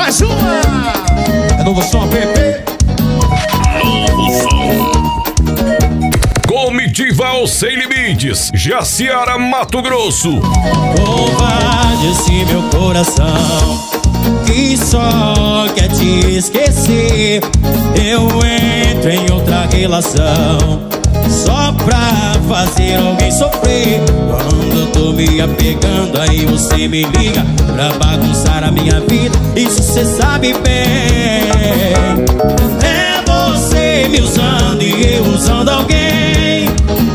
Mais uma! É novo som, PP. Novo som. Comitiva Sem Limites, Jaciara, Mato Grosso. Covarde esse meu coração, que só quer te esquecer. Eu entro em outra relação só pra fazer alguém sofrer. Quando eu tô me apegando, aí você me liga pra bagunçar a minha vida. Isso cê sabe bem. É você me usando e eu usando alguém.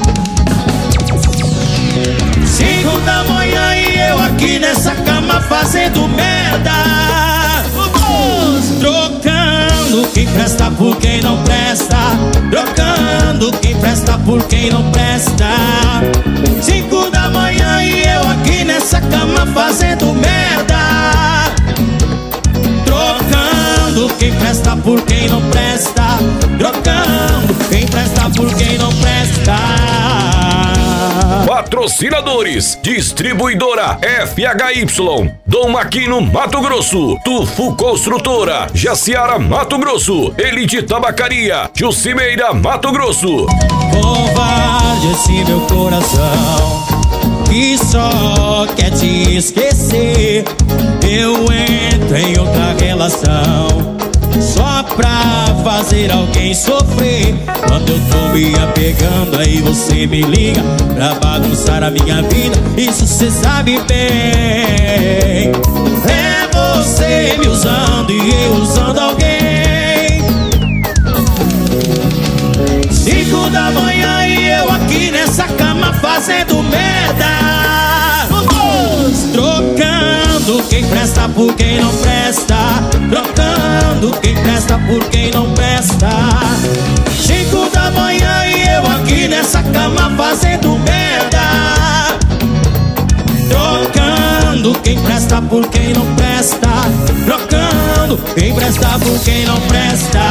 5 da manhã e eu aqui nessa cama fazendo merda. Trocando quem presta por quem não presta. Trocando quem presta por quem não presta. 5 da manhã e eu aqui nessa cama fazendo merda. Trocando quem presta por quem não presta. Trocando quem presta por quem não presta. Patrocinadores: Distribuidora FHY, Dom Maquino, Mato Grosso, Tufu Construtora, Jaciara, Mato Grosso, Elite Tabacaria, Jucimeira, Mato Grosso. Covarde esse meu coração, que só quer te esquecer. Eu entro em outra relação só pra fazer alguém sofrer. Quando eu tô me apegando, aí você me liga pra bagunçar a minha vida. Isso cê sabe bem. É você me usando e eu usando alguém. 5 da manhã e eu aqui nessa cama fazendo merda. Trocando quem presta por quem não presta. Trocando quem presta por quem não presta. 5 da manhã e eu aqui nessa cama fazendo merda. Trocando quem presta por quem não presta. Trocando quem presta por quem não presta.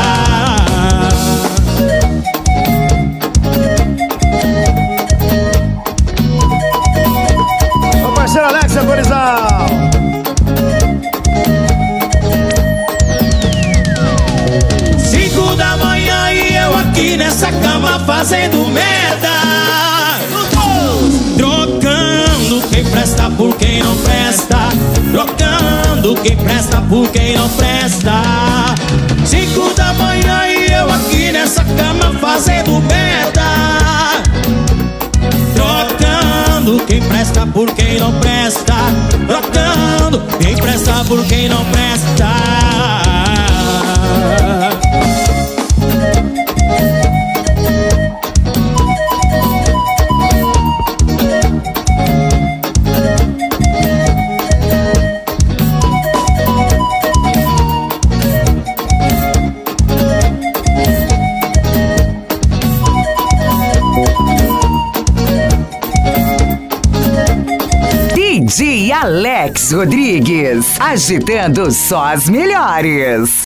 Ô parceiro Alex, autorizar. 5 da manhã e eu aqui nessa cama fazendo merda. Trocando quem presta por quem não presta. Trocando quem presta por quem não presta. 5 da manhã e eu aqui nessa cama fazendo merda. Trocando quem presta por quem não presta. Trocando quem presta por quem não presta. DJ Alex Rodrigues, agitando só as melhores.